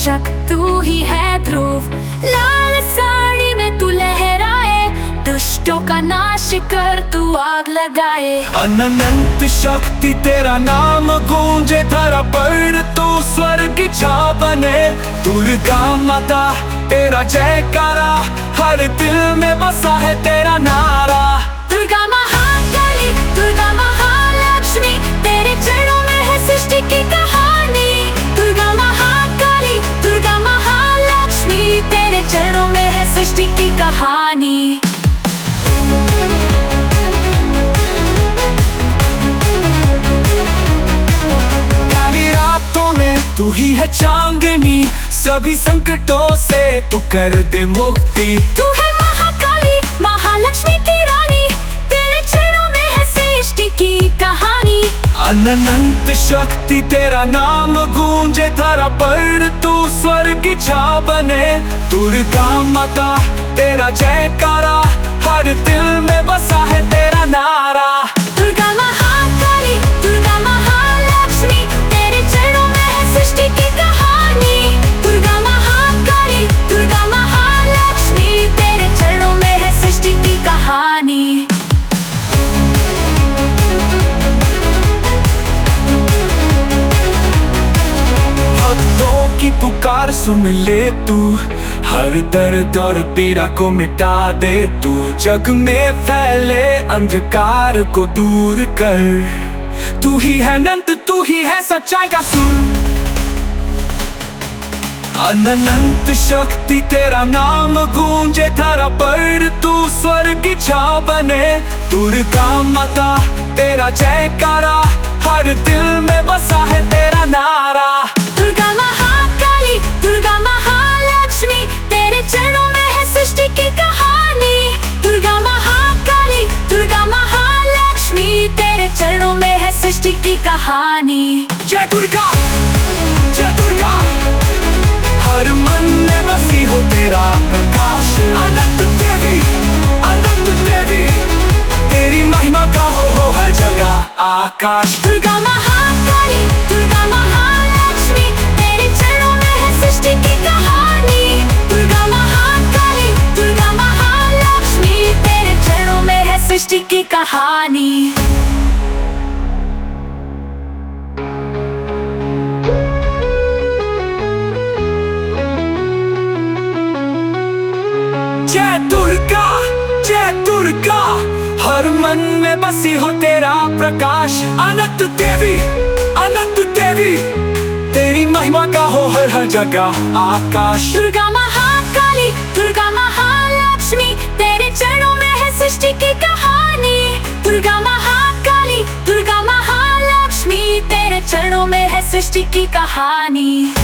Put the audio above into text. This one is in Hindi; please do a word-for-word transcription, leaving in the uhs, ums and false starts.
बेशक तू ही है ध्रुव, लाल साड़ी में तू लहराए, दुष्टों का नाश कर तू आग लगाए। अनंत शक्ति तेरा नाम गूंजे धरा पर, तू स्वर्ग की छा बने। दुर्गा माता तेरा जयकारा, हर दिल में बसा है तेरा नारा। दुर्गा महाकाली, दुर्गा महालक्ष्मी, तेरे चरणों में है सृष्टि की कहानी। दुर्गा महाकाली, दुर्गा महालक्ष्मी, तेरे चरणों में है सृष्टि की कहानी। काली रातों में तू ही है चांदनी, सभी संकटों से तू कर दे मुक्ति। तू है महाकाली, महालक्ष्मी की रानी, तेरे चरणों में है सृष्टि की कहानी। अनंत शक्ति तेरा नाम गूंजे धरा पर, तू स्वर्ग की छा बने। दुर्गा माता तेरा जयकारा, हर दिल में बसा है तेरा नारा। दुर्गा महाकाली, दुर्गा महालक्ष्मी, तेरे चरणों में है सृष्टि की कहानी। दुर्गा महाकाली, दुर्गा महालक्ष्मी, तेरे चरणों में है सृष्टि की कहानी। भक्तों की पुकार सुन ले तू, हर दर्द और पीड़ा को मिटा दे तू। जग में फैले अंधकार को दूर कर, तू ही है अनंत, तू ही है सच्चाई का सुर। अनंत शक्ति तेरा नाम गूंजे धरा पर, तू स्वर्ग की छा बने। दुर्गा माता तेरा जयकारा, हर दिल में बसा है तेरा नारा। दुर्गा महाकाली, दुर्गा महालक्ष्मी, तेरे चरणों में है सृष्टि की कहानी। दुर्गा महाकाली, दुर्गा महालक्ष्मी, तेरे चरणों में है सृष्टि की कहानी। जय दुर्गा, जय दुर्गा, हर मन में बसी हो तेरा प्रकाश। अनंत देवी, अनंत देवी, तेरी महिमा का हो, हो हर जगह आकाश। दुर्गा महाकाली, दुर्गा महालक्ष्मी, तेरे चरणों में है सृष्टि की कहानी। दुर्गा महाकाली, दुर्गा महालक्ष्मी, तेरे चरणों में है सृष्टि की कहानी। जय दुर्गा, जय दुर्गा, हर मन में बसी हो तेरा प्रकाश। अनंत देवी, अनंत देवी, तेरी महिमा का हो हर हर जगह आकाश। दुर्गा महाकाली, दुर्गा महालक्ष्मी, तेरे चरणों में है सृष्टि की कहानी। दुर्गा महाकाली, दुर्गा महालक्ष्मी, तेरे चरणों में है सृष्टि की कहानी।